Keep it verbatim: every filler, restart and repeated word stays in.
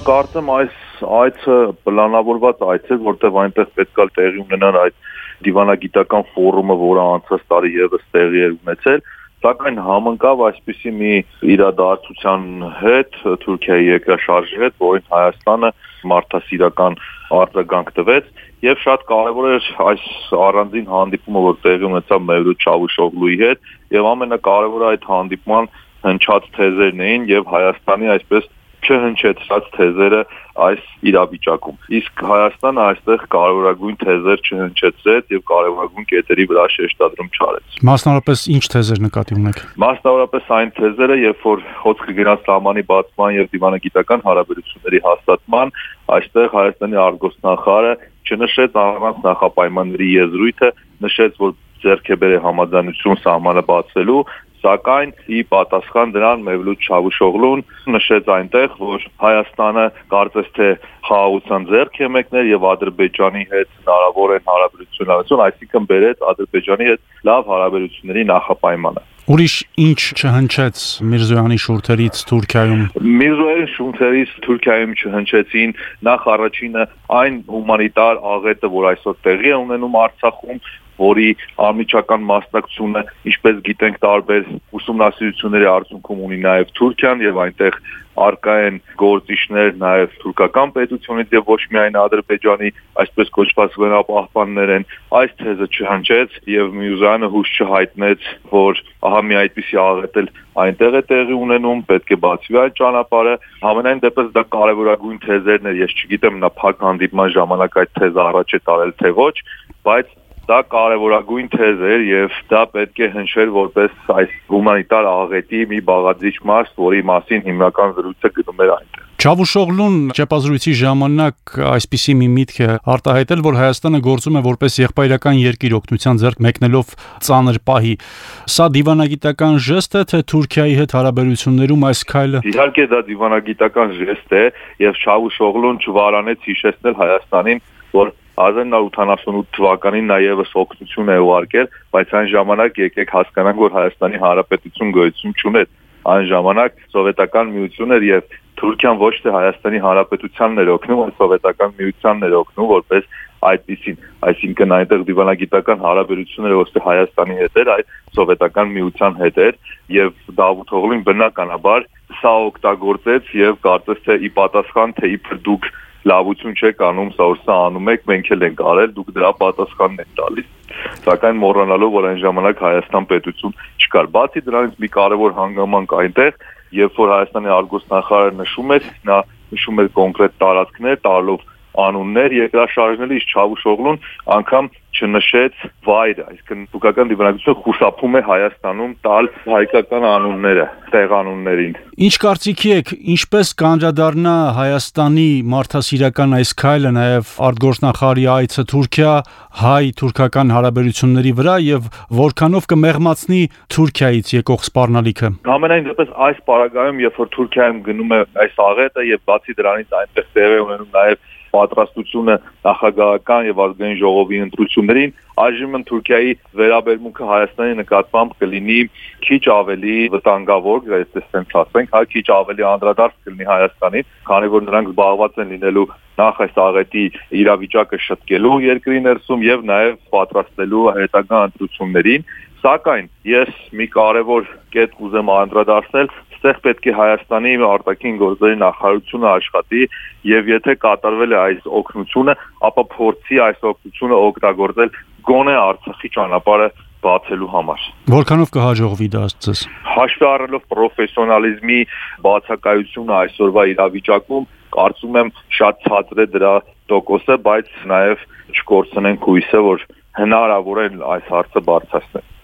կարծեմ այս այցը պլանավորված այց է, որտեղ այնտեղ պետք է տեղի ունենան այդ դիվանագիտական ֆորումը, որը անցած տարի եւս տեղի էր ունեցել, սակայն համընկավ այսպիսի մի իրադարձության հետ, Թուրքիայի երկրաշարժի հետ, որին Հայաստանը մարդասիրական արձագանք տվեց եւ շատ կարեւոր էր այս առանձին հանդիպումը, որ տեղի ունեցավ Մևլութ Չավուշօղլուի հետ եւ ամենակարևորը այդ հանդիպման հնչած թեզերն էին եւ Հայաստանի այսպես չհնչեցրած թեզերը այս իրավիճակում։ Իսկ Հայաստանը այստեղ կարևորագույն թեզեր չհնչեցրեց եւ կարևորագույն կետերի վրա շեշտադրում չարեց։ Մասնավորապես ինչ թեզեր նկատի ունեք։ Մասնավորապես այն թեզերը, երբ որ խոսքը գնաց սահմանի բացման եւ դիվանագիտական հարաբերությունների հաստատման, այստեղ Հայաստանի արտգործնախարարը չնշեց առանց նախապայմանների եզրույթը, նշեց, որ ձեռք է բերել համաձայնություն սահմանը բացելու, սակայն ի պատասխան դրան Մևլութ Չավուշօղլուն նշեց այնտեղ, որ Հայաստանը կարծես թե խաղաղության ձեռք է մեկնել եւ Ադրբեջանի հետ հնարավոր են հարաբերություններ, այսինքն բերեց Ադրբեջանի հետ լավ հարաբերությունների նախապայմանը։ Ուրիշ ինչ չհնչեց Միրզոյանի շուրթերից Թուրքիայում։ Միրզոյանի շուրթերից Թուրքիայում չհնչեցին նախ առաջինը այն հումանիտար աղետը, որ այսօր տեղի է ունենում Արցախում, որի անմիջական մասնակցությունը, ինչպես գիտենք, տարբեր ուսումնասիրությունների արդյունքում ունի նաև Թուրքիան եւ այնտեղ արկա են գործիչներ նաև թուրքական պետությունից եւ ոչ միայն Ադրբեջանի, այսպես կոչված վերապահպաններ են, այս թեզը չհնչեց եւ Միրզոյանը հույս չհայտնեց, որ ահա մի այդպիսի աղետ էլ այնտեղ է տեղի ունենում, պետք է բացվի այդ ճանապարհը։ Համենայն դեպս դա կարևորագույն թեզերն էր, ես չգիտեմ նա փակ հանդիպման ժամանակ այդ թեզը առաջ է տարել թե ոչ, բայց դա կարևորագույն թեզ էր եւ դա պետք է հնչեր որպես այս հումանիտար աղետի մի բաղադրիչ մաս, որի մասին հիմնական զրույցը գնում էր այնտեղ։ Չավուշօղլուն ճեպազրույցի ժամանակ այսպիսի մի միտք է արտահայտել, որ Հայաստանը գործում է որպես եղբայրական երկիր օգնության ձեռք մեկնելով ծանր պահի։ Սա դիվանագիտական ժեստ է, թե Թուրքիայի հետ հարաբերություններում այս քայլը։ Իհարկե դա դիվանագիտական ժեստ է եւ Չավուշօղլուն չվարանեց հիշեցնել Հայաստանին, որ հազար նոր ութանասունութ թվականին նա եւս օգնություն է ուղարկել, բայց այն ժամանակ եկեք հասկանանք, որ Հայաստանի Հանրապետություն գոյություն չուներ։ Այն ժամանակ սովետական միություն էր եւ Թուրքիան ոչ թե Հայաստանի Հանրապետությանն էր օգնում, այլ սովետական միությանն էր օգնում որպես այդպիսին, այսինքն այնտեղ դիվանագիտական հարաբերությունները ոչ թե Հայաստանի հետ էր, այլ սովետական միության հետ էր եւ Դավութ Օղլին բնականաբար սա օգտագործեց եւ կարծես թե ի պատասխան թե իբր դուք լավություն չեք անում, սա որ սա անում եք, մենք էլ ենք արել, դուք դրա պատասխանն եք տալիս։ Սակայն մոռանալով, որ այն ժամանակ Հայաստան պետություն չկար։ Բացի դրանից մի կարևոր հանգամանք այնտեղ, երբ որ Հայաստանի արտգործնախարարը նշում էր, նա նշում էր կոնկրետ տարածքներ, տալով անուններ երկրաշարժների, իսկ Չավուշօղլուն անգամ չնշեց վայրը, այսինքն թուրքական դիվանագիտությունը խուսափում է Հայաստանում տալ հայկական անունները, տեղանուններին։ Ինչ կարծիքի եք, ինչպես կանդրադառնա Հայաստանի մարդասիրական այս քայլը նաև արտգործնախարարի այցը Թուրքիա հայ-թուրքական հարաբերությունների վրա եւ որքանով կմեղմացնի Թուրքիայից եկող սպառնալիքը։ Ամենայն դեպս այս պարագայում, երբ որ Թուրքիայում գնում է այս աղետը եւ բացի դրանից այնտեղ տեղի ունենում նաև պատրաստությունը նախագահական եւ ազգային ժողովի ընտրություններին, այժմ Թուրքիայի վերաբերմունքը Հայաստանի նկատմամբ կլինի քիչ ավելի վտանգավոր, այսպես ասենք, հա քիչ ավելի անդրադարձ կլինի Հայաստանին, քանի որ նրանք զբաղված են լինելու նախ այս աղետի իրավիճակը շտկելու երկրի ներսում եւ նաեւ պատրաստելու հետագա ընտրություններին, սակայն ես մի կարևոր կետ կուզեմ անդրադարձնել, ստեղ պետք է Հայաստանի արտաքին գործերի նախարարությունը աշխատի եւ եթե կատարվել է այս օգնությունը, ապա փորձի այս օգնությունը օգտագործել գոնե Արցախի ճանապարհը բացելու համար։ Որքանով կհաջողվի դա ըստ Հաշվի առնելով պրոֆեսիոնալիզմի բացակայությունը այսօրվա իրավիճակում, կարծում եմ շատ ցածր է դրա տոկոսը, բայց նաեւ չկորցնենք հույսը, որ հնարավոր է այս հարցը բարձրացնել։